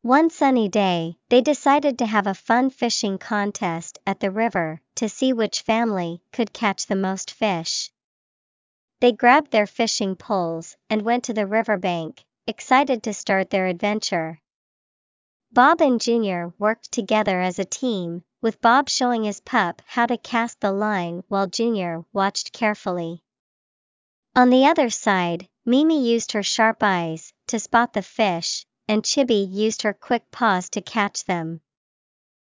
One sunny day, they decided to have a fun fishing contest at the river to see which family could catch the most fish. They grabbed their fishing poles and went to the riverbank, excited to start their adventure. Bob and Junior worked together as a team, with Bob showing his pup how to cast the line while Junior watched carefully. On the other side, Mimi used her sharp eyes to spot the fish, and Chibi used her quick paws to catch them.